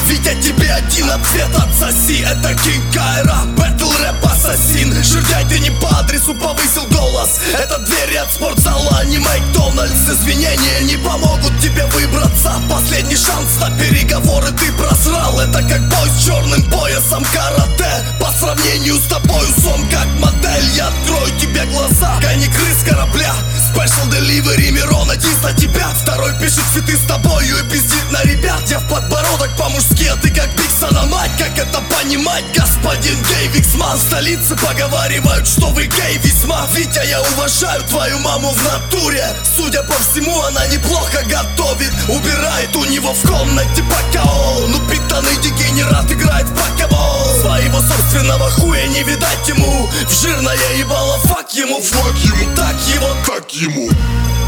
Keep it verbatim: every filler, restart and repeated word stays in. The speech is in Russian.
Витя, тебе один ответ отсоси. Это Кинг Кайра, бэтл рэп ассасин. Жердяй, ты не по адресу повысил голос. Это двери от спортзала, а не Макдональдс. Извинения не помогут тебе выбраться. Последний шанс на переговоры ты просрал. Это как бой с черным поясом карате. По сравнению с тобой сон как модель. Я открою тебе глаза, кони крыс корабля. Special Delivery, Мирона, дис на тебя. Второй пишет фиты с тобою и пиздит на ребят. Я в подбородок по-мужски, а ты как Биксона мать. Как это понимать, господин гей Виксман? В столице поговаривают, что вы гей весьма. Витя, я уважаю твою маму в натуре. Судя по всему, она неплохо готовит. Убирает у него в комнате бакаол. Ну питанный дегенерат играет в покебол. Своего собственного хуя не видать ему. В жирное ебало, фак ему, фак ему, так его, Так ему.